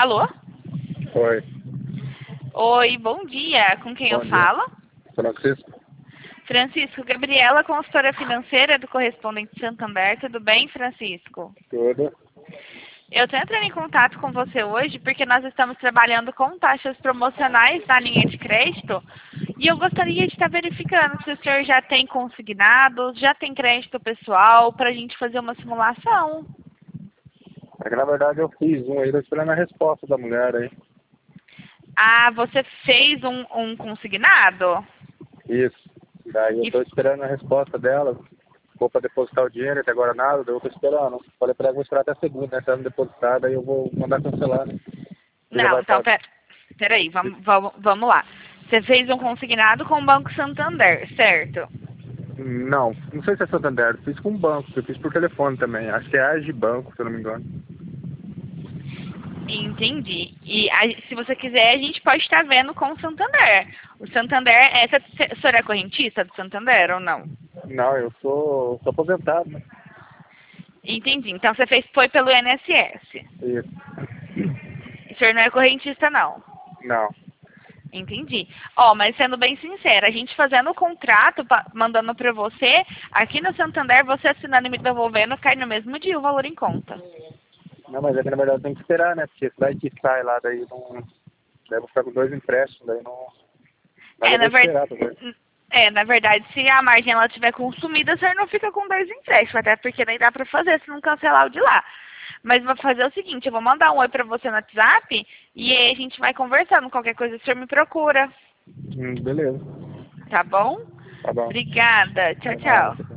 Alô? Oi, Oi, bom dia. Com quem bom eu dia. falo? Francisco? Francisco, Gabriela, consultora financeira do Correspondente Santander. Tudo bem, Francisco? Tudo? Eu estou entrando em contato com você hoje porque nós estamos trabalhando com taxas promocionais na linha de crédito e eu gostaria de estar verificando se o senhor já tem consignado, já tem crédito pessoal para a gente fazer uma simulação. É que na verdade eu fiz um aí, tô esperando a resposta da mulher aí. Ah, você fez um consignado? Isso. Daí eu E tô esperando a resposta dela. Vou pra depositar o dinheiro, até agora nada, daí eu tô esperando. Falei pra ela que vou esperar até segunda, né? Se ela não depositar, daí eu vou mandar cancelar, né? Você já Não, vai então, pra... peraí, vamos lá. Você fez um consignado com o Banco Santander, certo? Não sei se é Santander, fiz com um banco, eu fiz por telefone também. Acho que é Agibanco, se eu não me engano. Entendi. E se você quiser, a gente pode estar vendo com o Santander. O Santander, o senhor é correntista do Santander ou não? Não, eu sou aposentado, né? Entendi. Então você foi pelo INSS. Isso. O senhor não é correntista, não. Não. Entendi. Ó, mas sendo bem sincera, a gente fazendo o contrato, mandando para você, aqui no Santander, você assinando e me devolvendo, cai no mesmo dia o valor em conta. Não, mas é que na verdade tem que esperar, né? Porque vai que sai lá, daí não... Daí eu vou ficar com 2 empréstimos, daí não... Mas É, eu na vou verdade, esperar, tá vendo? na verdade, se a margem ela tiver consumida, o senhor não fica com 2 empréstimos, até porque nem dá pra fazer se não cancelar o de lá. Mas vou fazer o seguinte, eu vou mandar um oi pra você no WhatsApp e aí a gente vai conversando. Qualquer coisa o senhor me procura, Beleza. tá bom? Tá bom. Obrigada. Tchau, De nada. tchau.